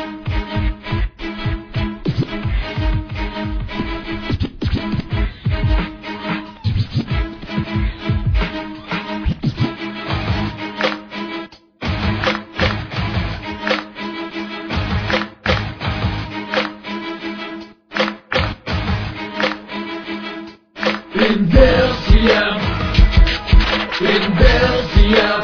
Инверсия, инверсия,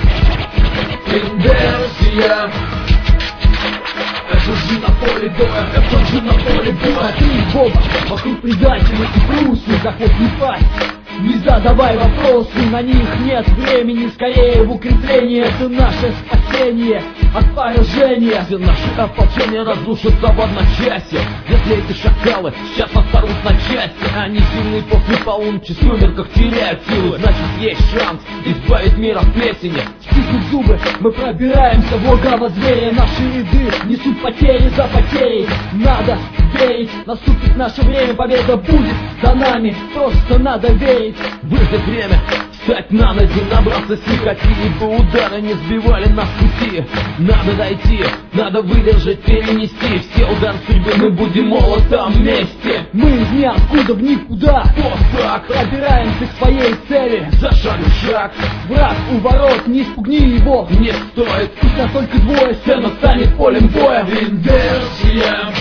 инверсия. Это же на поле боя, это же на поле боя. Тревога, вокруг предателей и трусов, как вот не пасть. Не задавай вопросы, на них нет времени. Скорее в укрепление, это наше спасение от поражения. Все наши ополчения разрушатся в одночасье. Если эти шакалы сейчас нас порвут на части, они сильны после полуночи, в сумерках теряют силы. Значит есть шанс избавить мир от плесени. Стиснув зубы, мы пробираемся в логово зверя. Наши ряды несут потери за потерей. Надо верить, наступит наше время, победа будет за нами. Просто надо верить. Выждать время, встать на ноги, набраться сил, какие бы удары не сбивали нас с пути. Надо дойти, надо выдержать, перенести все удары судьбы, мы будем молотом вместе. Мы из ниоткуда в никуда, Вот так, пробираемся к своей цели. за шаг в шаг, Враг у ворот, не спугни его. не стоит, Пусть нас только двое, сцена станет полем боя. Инверсия,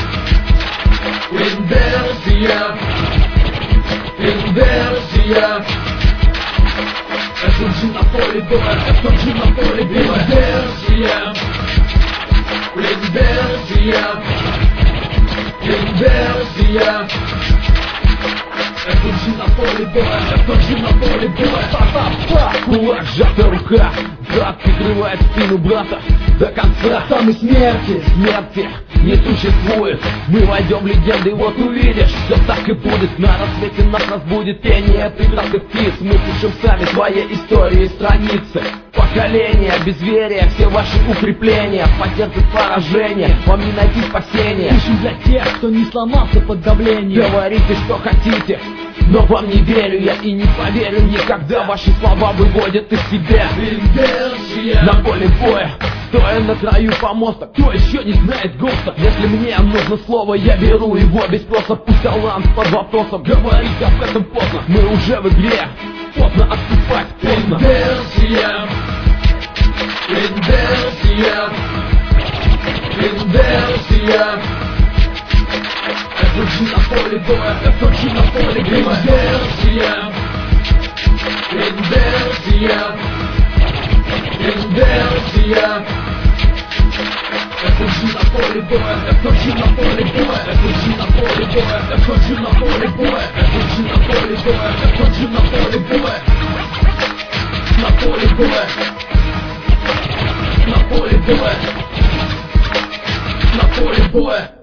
инверсия, инверсия. Это же на поле боя, это же на поле боя. Инверсия, инверсия, инверсия. Это же на поле боя, это же на поле боя. Па-па-па. Кулак, сжатая рука, брат прикрывает спину брата до конца. Самой смерти. Смерти не существует. Мы войдем в легенды, вот увидишь, все так и будет. На рассвете нас разбудит пение прекрасных птиц. Мы пишем сами свои истории и страницы. Поколения, безверия, все ваши укрепления потерпят поражение, вам не найти спасения. Пишем для тех, кто не сломался под давлением. Говорите, что хотите, но вам не верю я и не поверю никогда. Ваши слова выводят из себя. Инверсия. На поле боя, стоя на краю помоста, кто еще не знает ГОСТа? Если мне нужно слово, я беру его без спроса. Пусть талант под вопросом, говорить об этом поздно. Мы уже в игре, поздно отступать, поздно. Инверсия, инверсия, инверсия. Это же на поле боя, это же на поле боя. Инверсия, инверсия, инверсия. Это же на поле боя, это же на поле боя, это же на поле боя, это же на поле боя, это же на поле боя, это же на поле боя. На поле боя, на поле боя, на поле боя.